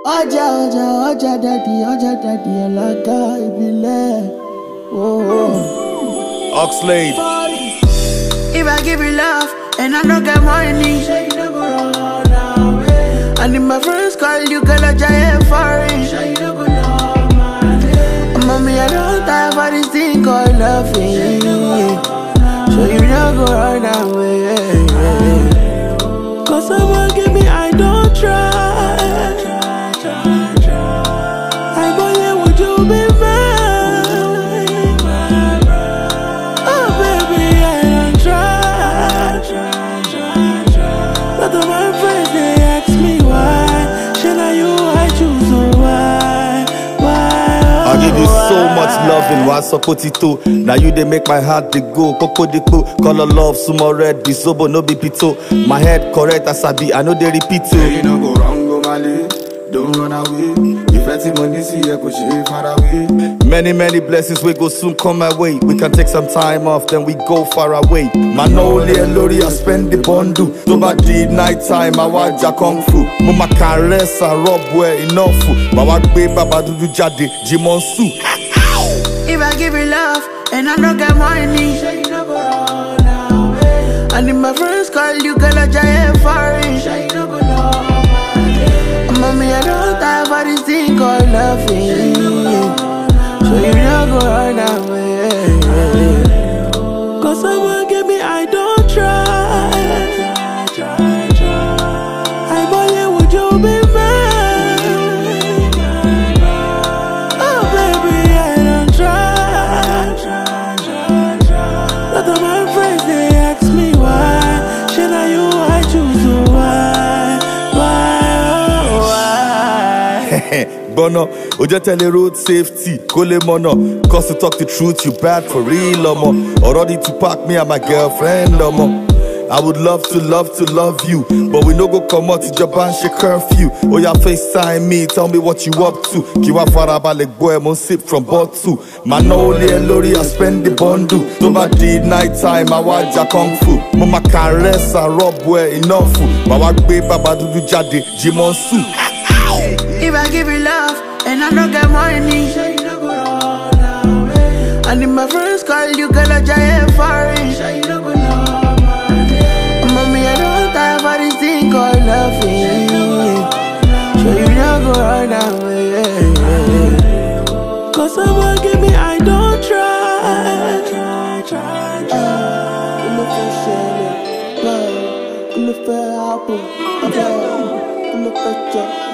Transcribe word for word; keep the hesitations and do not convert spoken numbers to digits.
Oja, oja, oja, daddy, oja, daddy, alaga, ibile. Oh, Oxlade. If I give you love and I don't get money, and in my friends call you, girl, I giant foreign. Mommy, I don't die for this thing called loving. So you don't go run away. Cause someone give me, I don't try. I go here, would you be mine? Oh baby, I don't try. But of my friends, they ask me why. Should I you, I choose, so why? Why? I give you so much loving, why support it too? Now you they make my heart they go. Coco de co, color love, sumo red, be sober, no be pito. My head correct as I be, I know they repeat too. You don't go wrong, go Mali, don't run away. If I see money, see I go shave far away. Many, many blessings we go soon come my way. We can take some time off, then we go far away. Man, only a lorry, I spend the bundle. To my deep night time, I watch ya kung fu. Mama caress and rub where enough. But what baby, Baba do jade, Jimon Su. If I give you love and I don't get money, and if my friends call you, girl, I giant foreign. Mommy, I don't die for this thing called loving. So you don't go run away. Cause someone give me, I don't try. I boy, yeah, would you be mine? Oh baby, I don't try. But of my friends, they ask me why. Should I you, I choose, so why? Why? Bono, Oja tell the road safety, Kole mono. Cause to talk the truth, you bad for real, omo. Already to pack me and my girlfriend, omo. I would love to love to love you, but we no go come out to Japan, she curfew. Oh, ya FaceTime me, tell me what you up to. Kiwa faraba like boy, I'm on sip from bottle. Man, only a lorry, I spend the bundle. To my deed night time, I watch ya kung fu. Mama caress and rub where enough. But what baby, Baba do jade, Jimon Su. If I give you love and I don't get money, and if my friends call you, girl, I giant foreign. Mommy, I don't die for this thing called loving. So you don't go run away. Cause someone give me, I don't try. Come look for Shelly, come look for Apple, come look for